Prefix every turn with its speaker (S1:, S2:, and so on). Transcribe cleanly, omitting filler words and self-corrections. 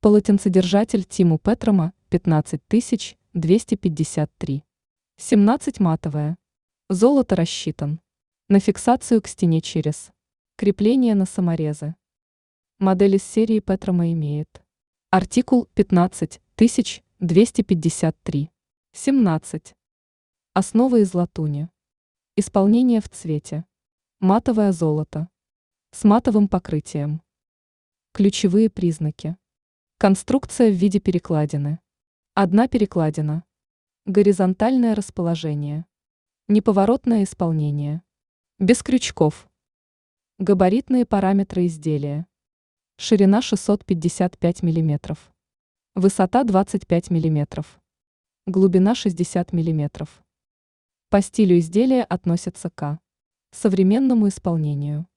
S1: Полотенцедержатель Тиму Петрома 15253. 17 матовая. Золото рассчитан. На фиксацию к стене через крепление на саморезы. Модель из серии Петрома имеет артикул 15253. 17. Основа из латуни. Исполнение в цвете. Матовое золото. С матовым покрытием. Ключевые признаки. Конструкция в виде перекладины. Одна перекладина. Горизонтальное расположение. Неповоротное исполнение. Без крючков. Габаритные параметры изделия. Ширина 655 мм. Высота 25 мм. Глубина 60 мм. По стилю изделия относятся к современному исполнению.